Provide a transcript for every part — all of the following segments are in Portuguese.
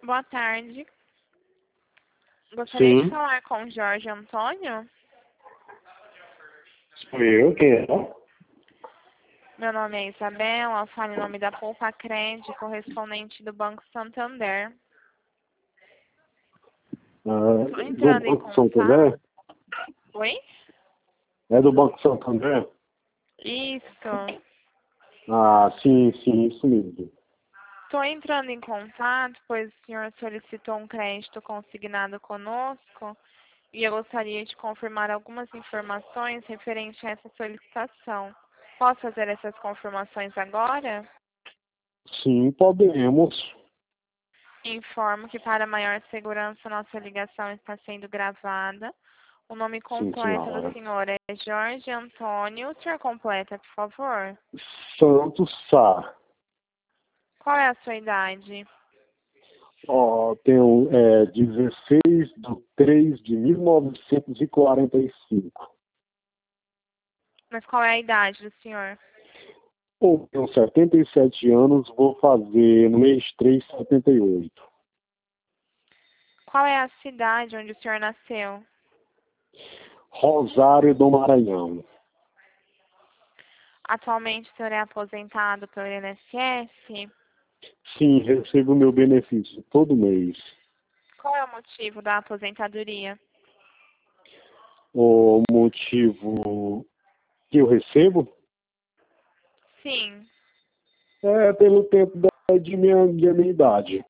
Boa tarde. Gostaria de Sim, falar com o Jorge Antônio. sou eu, quem é? Meu nome é Isabela, falo em nome da Poupa Cred, correspondente do Banco Santander. Estou Do entrando em Banco contato. Santander? Oi? É do Banco Santander? Isso. Ah, sim, isso mesmo. Estou entrando em contato, pois o senhor solicitou um crédito consignado conosco e eu gostaria de confirmar algumas informações referente a essa solicitação. Posso fazer essas confirmações agora? Sim, podemos. Informo que para maior segurança nossa ligação está sendo gravada. O nome Sim, completo do senhora. senhor é Jorge Antônio. O senhor completa, por favor? Santos Sá. Qual é a sua idade? Ó, tenho 16/3/1945. Mas qual é a idade do senhor? Ou tenho 77 anos, vou fazer no mês 3, 78. Qual é a cidade onde o senhor nasceu? Rosário do Maranhão. Atualmente o senhor é aposentado pelo INSS? Sim, recebo meu benefício todo mês. Qual é o motivo da aposentadoria? O motivo que eu recebo Sim. é pelo tempo de minha idade.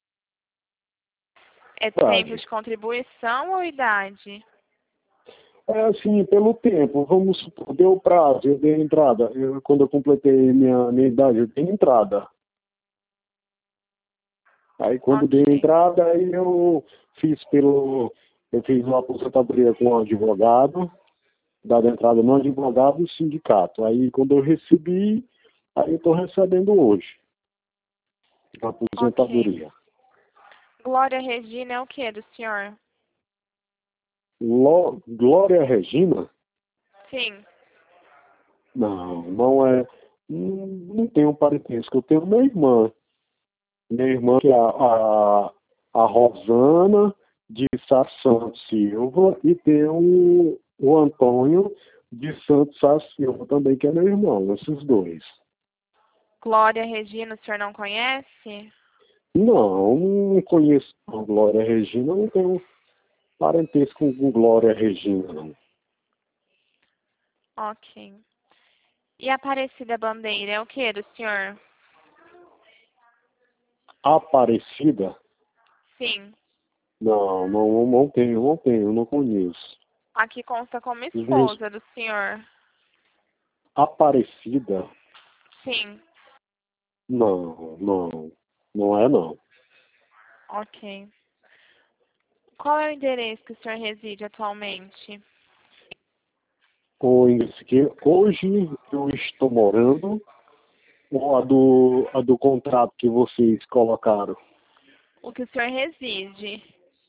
É tempo Idade. de contribuição ou idade? É assim, pelo tempo. Vamos supor, deu prazo, eu dei entrada. Quando eu completei minha idade, eu dei entrada. Aí quando dei Ok. entrada, aí eu fiz uma aposentadoria com um advogado, dado entrada no advogado e no sindicato. Aí quando eu recebi, aí eu estou recebendo hoje a Ok. aposentadoria. Glória Regina é o que do senhor? Glória Regina? Sim. Não é. Não tenho parentesco. Eu tenho minha irmã. Minha irmã, que é a Rosana de Sá Santos Silva, e tem o Antônio de Santos Sá Silva também, que é meu irmão, esses dois. Glória Regina, o senhor não conhece? Não conheço a Glória Regina, não tenho parentesco com Glória Regina, não. Ok. E Aparecida Bandeira é o que do senhor? Aparecida? Sim. Não tenho, não conheço. Aqui consta como Os meus esposa do senhor. Aparecida? Sim. Não é não. Ok. Qual é o endereço que o senhor reside atualmente? Conheço que hoje eu estou morando, ou a do contrato que vocês colocaram. O que o senhor reside?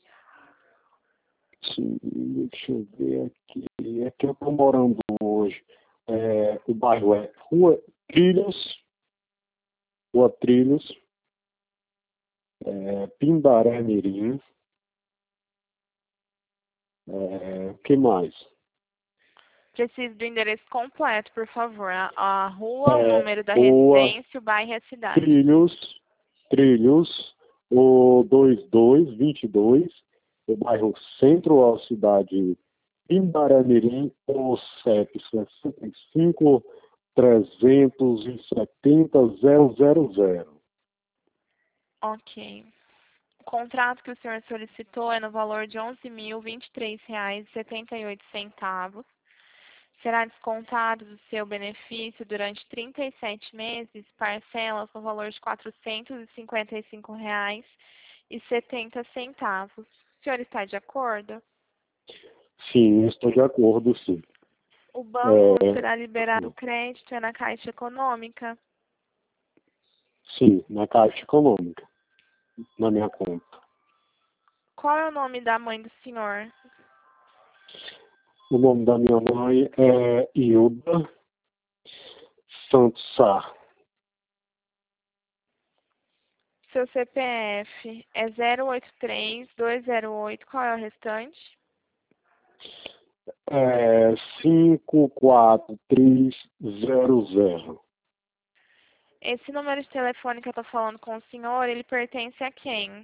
Sim, deixa eu ver aqui. É que eu estou morando hoje. O bairro é Rua Trilhos, Pindaré Mirim. O que mais? Preciso do endereço completo, por favor. A rua, o É, número da Rua residência, o bairro e a cidade. Trilhos, o 2222, o bairro Centro, a cidade Pindaré-Mirim, o CEP 65 370 000. Ok. O contrato que o senhor solicitou é no valor de R$ 11.023,78. Será descontado do seu benefício durante 37 meses, parcelas no valor de R$ 455,70. O senhor está de acordo? Sim, estou de acordo, sim. O banco É, será liberado crédito é na Caixa Econômica. sim, na Caixa Econômica, na minha conta. Qual é o nome da mãe do senhor? O nome da minha mãe é Hilda Santos Sá. Seu CPF é 083-208. Qual é o restante? 54300. Esse número de telefone que eu tô falando com o senhor, ele pertence a quem?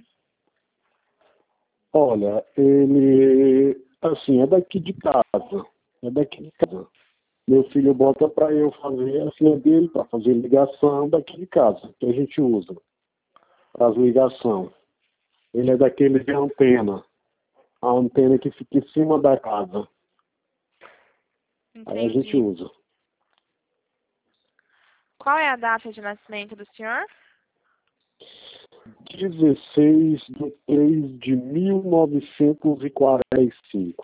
Olha, ele, assim, é daqui de casa. É daqui de casa. Meu filho bota para eu fazer a senha dele, para fazer ligação daqui de casa, que a gente usa para as ligações. Ele é daquele de antena. A antena que fica em cima da casa. Aí a gente Entendi. usa. Qual é a data de nascimento do senhor? 16/3/1945.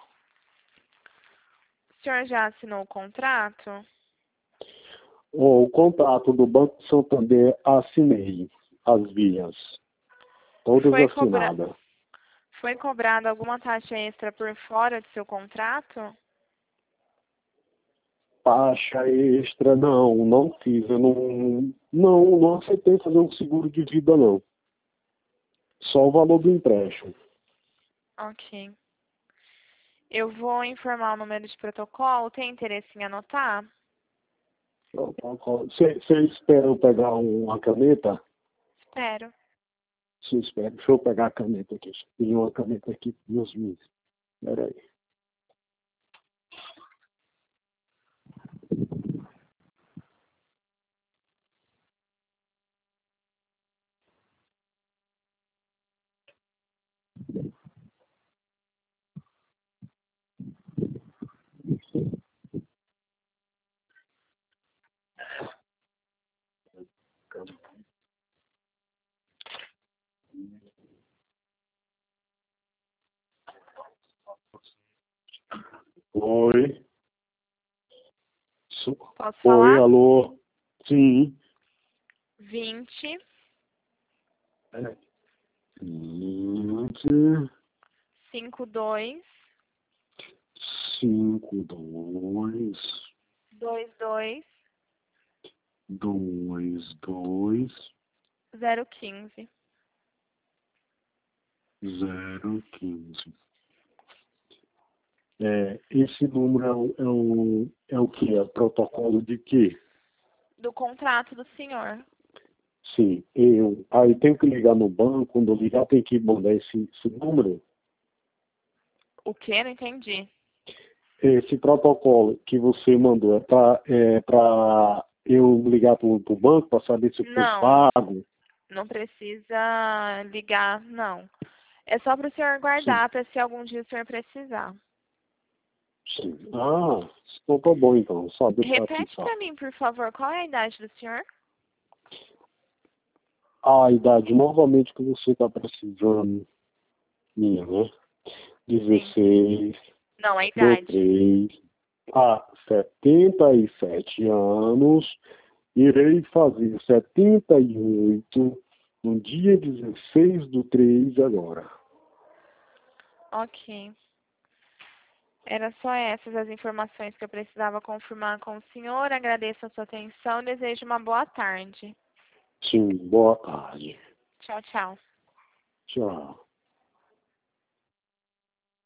O senhor já assinou o contrato? O contrato do Banco Santander assinei as vias. Todas Foi assinadas. Foi cobrada alguma taxa extra por fora do seu contrato? Taxa extra, não fiz. Eu não aceitei fazer um seguro de vida, não. Só o valor do empréstimo. Ok. Eu vou informar o número de protocolo. Tem interesse em anotar? Você espera eu pegar uma caneta? Espero. Você espera. Deixa eu pegar a caneta aqui. Tem uma caneta aqui, meus meninos. Espera aí. Oi. Posso Oi, falar? alô. Sim. 20 20, 52 52 22 22 015. 015. Esse número é o que? É protocolo de quê? Do contrato do senhor. Sim, aí tenho que ligar no banco, quando eu ligar tem que mandar esse número. O que? Não entendi. Esse protocolo que você mandou é para eu ligar para o banco para saber se foi Não, pago? não precisa ligar, não. É só para o senhor Sim, guardar para se algum dia o senhor precisar. sim. Ah, então tá bom então, só deixar aqui Repete só. para mim, por favor, qual é a idade do senhor? A idade novamente que você está precisando, minha, né? Sim. 16 Não, a do idade. 3 a 77 anos. Irei fazer 78 no dia 16 do 3 agora. Ok. Era só essas as informações que eu precisava confirmar com o senhor. Agradeço a sua atenção e desejo uma boa tarde. Sim, boa tarde. Tchau, tchau. Tchau.